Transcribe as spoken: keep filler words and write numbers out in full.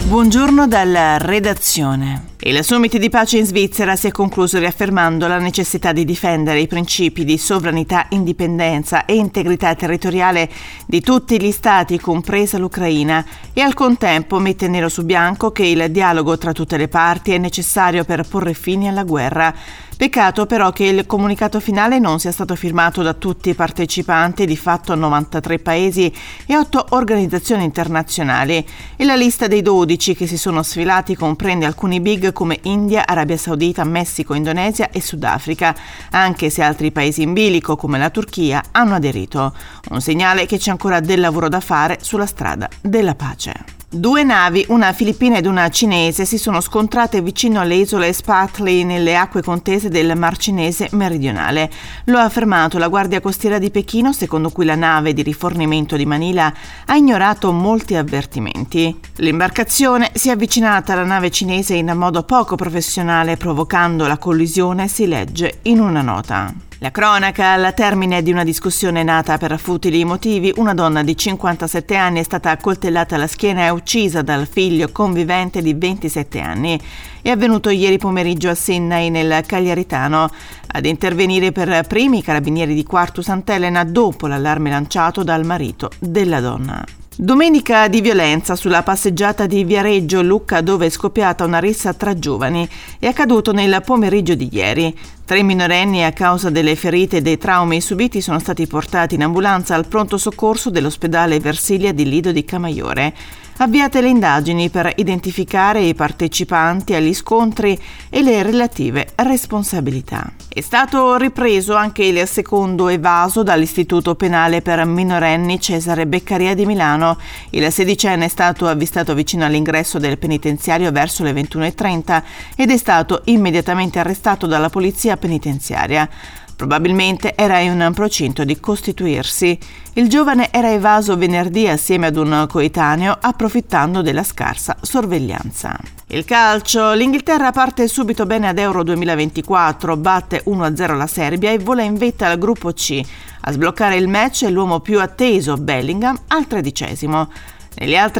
Buongiorno dalla redazione. Il summit di pace in Svizzera si è concluso riaffermando la necessità di difendere i principi di sovranità, indipendenza e integrità territoriale di tutti gli stati, compresa l'Ucraina, e al contempo mette nero su bianco che il dialogo tra tutte le parti è necessario per porre fine alla guerra. Peccato però che il comunicato finale non sia stato firmato da tutti i partecipanti, di fatto novantatré paesi e otto organizzazioni internazionali, e la lista dei dodici che si sono sfilati comprende alcuni big come India, Arabia Saudita, Messico, Indonesia e Sudafrica, anche se altri paesi in bilico come la Turchia hanno aderito. Un segnale che c'è ancora del lavoro da fare sulla strada della pace. Due navi, una filippina ed una cinese, si sono scontrate vicino alle isole Spratly nelle acque contese del Mar Cinese meridionale. Lo ha affermato la Guardia Costiera di Pechino, secondo cui la nave di rifornimento di Manila ha ignorato molti avvertimenti. L'imbarcazione si è avvicinata alla nave cinese in modo poco professionale, provocando la collisione, si legge in una nota. La cronaca, al termine di una discussione nata per futili motivi, una donna di cinquantasette anni è stata accoltellata alla schiena e uccisa dal figlio convivente di ventisette anni. È avvenuto ieri pomeriggio a Sennai, nel Cagliaritano. Ad intervenire per primi i carabinieri di Quartu Sant'Elena dopo l'allarme lanciato dal marito della donna. Domenica di violenza sulla passeggiata di Viareggio, Lucca, dove è scoppiata una rissa tra giovani. È accaduto nel pomeriggio di ieri. Tre minorenni, a causa delle ferite e dei traumi subiti, sono stati portati in ambulanza al pronto soccorso dell'ospedale Versilia di Lido di Camaiore. Avviate le indagini per identificare i partecipanti agli scontri e le relative responsabilità. È stato ripreso anche il secondo evaso dall'Istituto Penale per minorenni Cesare Beccaria di Milano. Il sedicenne è stato avvistato vicino all'ingresso del penitenziario verso le ventuno e trenta ed è stato immediatamente arrestato dalla polizia penitenziaria. Probabilmente era in procinto di costituirsi. Il giovane era evaso venerdì assieme ad un coetaneo, approfittando della scarsa sorveglianza. Il calcio. L'Inghilterra parte subito bene ad Euro duemilaventiquattro, batte uno a zero la Serbia e vola in vetta al gruppo C. A sbloccare il match è l'uomo più atteso, Bellingham, al tredicesimo. Negli altri